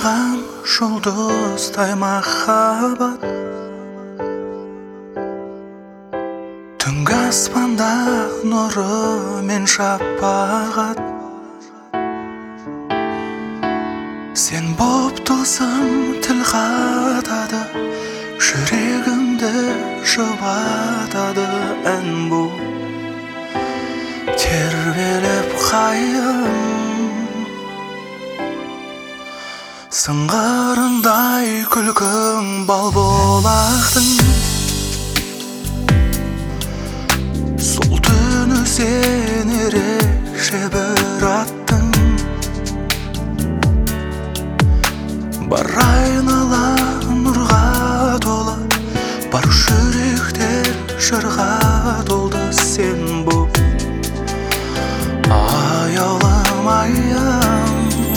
жайнаған жұлдыздай махаббат, түнгі аспанда нұры мен шапағат. Сен боп тылсым тіл қатады, жүрегімді жұбатады ән бұл. Тербеліп қайым сыңғырындай күлкің балболақтың. Сол түні сен ерекше бір аттың. Бар айнала нұрға толы, бар жүректер жырға толды сен бұл. Аяулым айым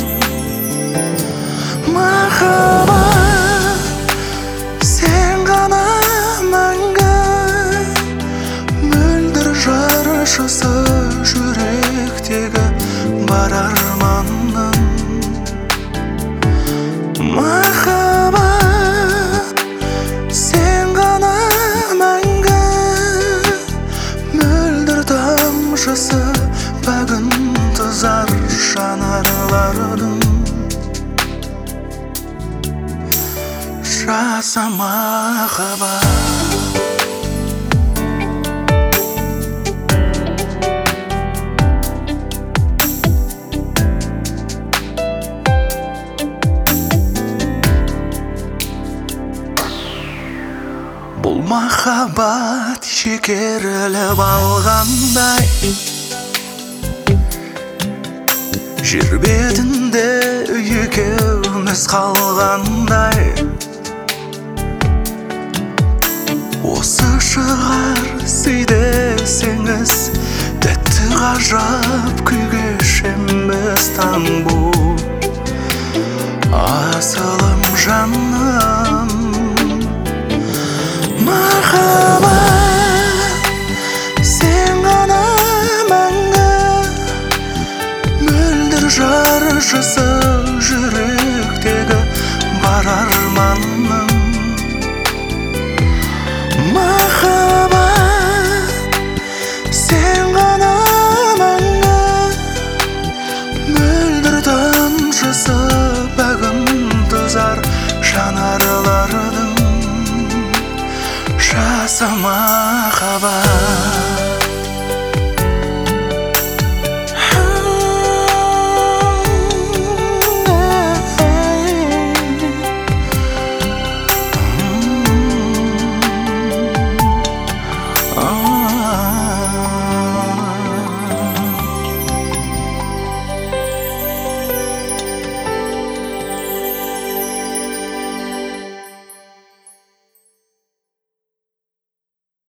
махаббат, сен ғана мәңгі, мөлдір жаршысы жүректегі бар арманның. Махаббат, сен ғана мәңгі, мөлдір тамшысы бүгін тызар жанарлардың. Жаса махаббат. Бұл махаббат шекеріліп алғандай, жер бетінде екеуміз қалғандай. Осы шығар сый десеңіз, тәтті ғажап күй кешеміз таң бұл. Асылым жаным махаббат, сен ғана мәңгі, мөлдір жаршысы жүректегі бар арманның. Махаббат, сен ғана мәңгі, мөлдір тамшысы бүгін тызар жанарлардың. Жаса махаббат.